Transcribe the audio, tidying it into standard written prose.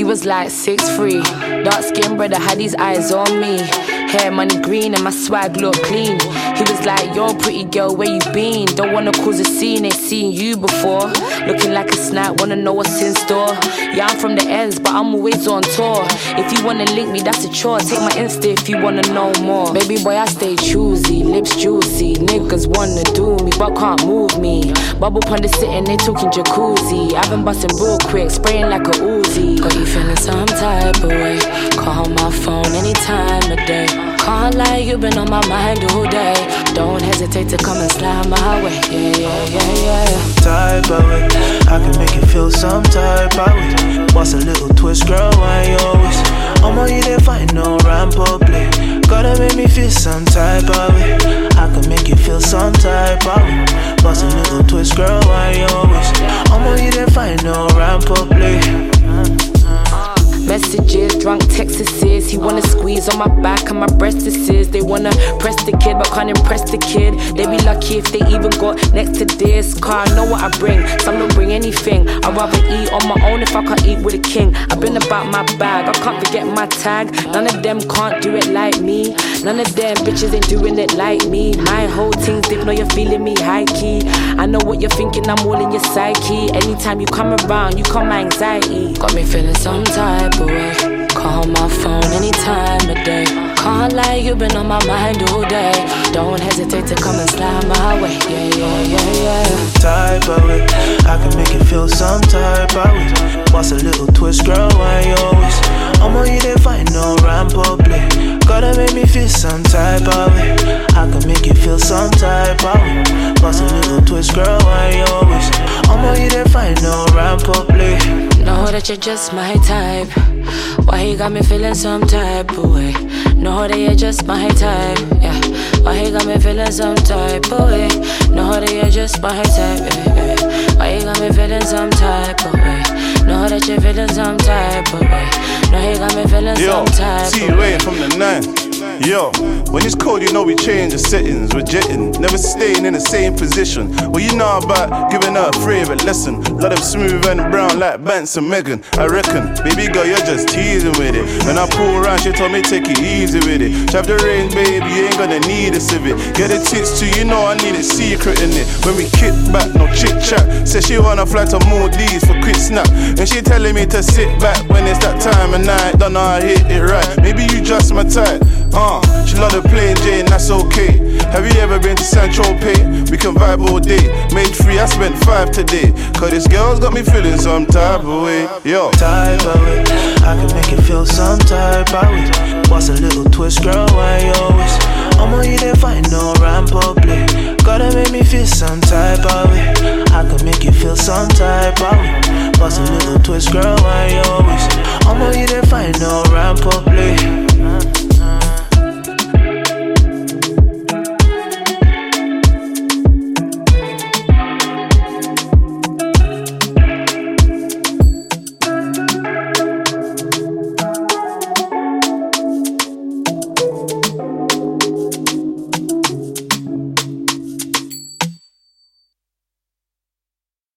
He was like 6'3", dark skin brother, had his eyes on me. Hair money green and my swag look clean. He was like, yo pretty girl, where you been? Don't wanna cause a scene, ain't seen you before. Looking like a snack, wanna know what's in store. Yeah, I'm from the ends, but I'm always on tour. If you wanna link me, that's a chore. Take my Insta if you wanna know more. Baby boy, I stay choosy, lips juicy. Niggas wanna do me, but can't move me. Bubble pond is sitting, they talking jacuzzi. I've been busting real quick, spraying like a Uzi. Got you feeling some type of way. Call my phone any time of day. Can't lie, you've been on my mind all day. Don't hesitate to come and slide my way. Yeah. Type of way, I can make you feel some type of way. What's a little twist, girl, why you always? I'm on you, they find no ramp up play. Gotta make me feel some type of way. I can make you feel some type of way. What's a little twist, girl, why you always? I'm on you, they find no ramp up play. Messages, drunk Texases. He wanna squeeze on my back and my breastises. They wanna press the kid but can't impress the kid. They be lucky if they even got next to this. Car, I know what I bring, some don't bring anything. I'd rather eat on my own if I can't eat with a king. I've been about my bag, I can't forget my tag. None of them can't do it like me. None of them bitches ain't doing it like me. My whole thing's deep, know you're feeling me high key. I know what you're thinking, I'm all in your psyche. Anytime you come around, you calm my anxiety. Got me feeling some type of way. Call my phone any time of day. Can't lie, you've been on my mind all day. Don't hesitate to come and slide my way. Yeah. Type of way, I can make you feel some type of way. What's a little twist, girl, why you always? I'm on you, they find no ramp up play. Gotta make me feel some type of way. I can make you feel some type of way. What's a little twist, girl, why you always? I'm on you, they find no ramp up play. Know that you're just my type. Why you got me feeling some type of way? Know that you're just my type, yeah. Why you got me feeling some type of way? Know that you're just my type, yeah. Why you got me feeling some type of way? Know that you're feeling some type of way. Know you got me feeling some type of way. T-Ray from the 9. Yo, when it's cold, you know we change the settings. We're jetting, never staying in the same position. What you know about giving her a favourite lesson? Lot of smooth and brown like Bance and Megan. I reckon, baby girl, you're just teasing with it. When I pull around, she told me take it easy with it. Drive the range, baby, you ain't gonna need a civic. Get the tits too, you know I need a secret in it. When we kick back, no chit chat. Said she wanna fly to Maldives for quick snap. And she telling me to sit back when it's that time of night. Don't know how I hit it right. Maybe you just my type. She love the plain Jane, that's okay. Have you ever been to Saint-Tropez? We can vibe all day. Made free, I spent 5 today. Cause this girl's got me feeling some type of way. Yo. Type of way, I can make you feel some type of way. What's a little twist, girl, why you always? I'm on you, they find no ramp up play. Gotta make me feel some type of way. I can make you feel some type of way. What's a little twist, girl, why you always? I'm on